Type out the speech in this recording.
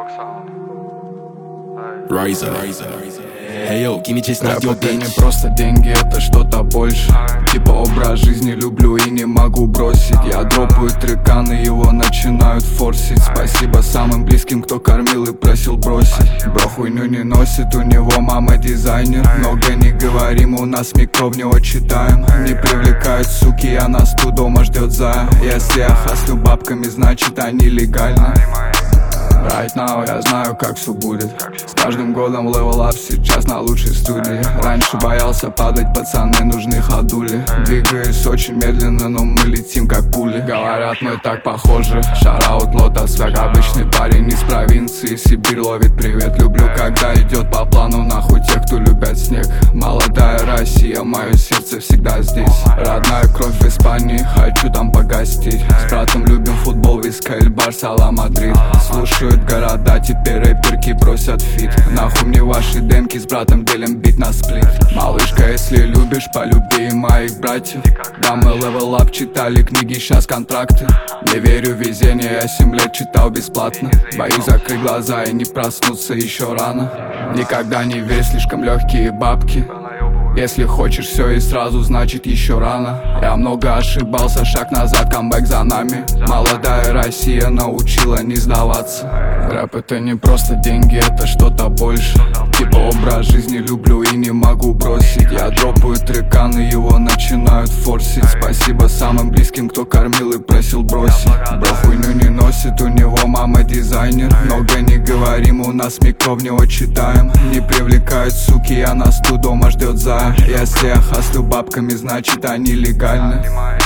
Riser. Hey yo, give me just not your Это не bitch. просто деньги, это что-то больше. Типа образ жизни люблю и не могу бросить. Я дропаю трекан и его начинают форсить. Спасибо самым близким, кто кормил и просил бросить. Бро хуйню не носит, у него мама дизайнер. Много не говорим, у нас микро в него читаем. Не привлекают суки, а нас тут дома ждет зая. Если я хаслю бабками, значит они легальны. Right now я знаю, как все будет. С каждым годом level up, сейчас на лучшей студии. Раньше боялся падать, пацаны, нужны ходули. Двигаюсь очень медленно, но мы летим как пули. Говорят, мы так похожи. Шараут, лотос, как обычный парень из провинции. Сибирь ловит привет. Люблю, когда идет по плану, нахуй тех, кто любят снег. Молодая Россия, мое сердце всегда здесь. Родная кровь в Испании, хочу там погостить. С братом любим футбол, Вискель, Барса, Мадрид. Слушают города, теперь рэперки просят фит. Нахуй мне ваши демки, с братом делим бит на сплит. Малышка, если любишь, полюби и моих братьев. Да, мы level up, читали книги, сейчас контракты. Не верю в везение, я 7 лет читал бесплатно. Боюсь закрыть глаза и не проснуться еще рано. Никогда не верь, слишком легкие бабки. Если хочешь все и сразу, значит еще рано. Я много ошибался, шаг назад, камбэк за нами. Молодая Россия научила не сдаваться. Рэп это не просто деньги, это что-то больше. Типа образ жизни люблю и не могу бросить. Я дропаю трекан и его начинают форсить. Спасибо самым близким, кто кормил и просил бросить. Бро хуйню не носит, у него мама дизайнер. Много не говорим, у нас микро в него читаем. Не привлекают суки, а нас тут дома ждет зая. Если я хаслю бабками, значит они легальны.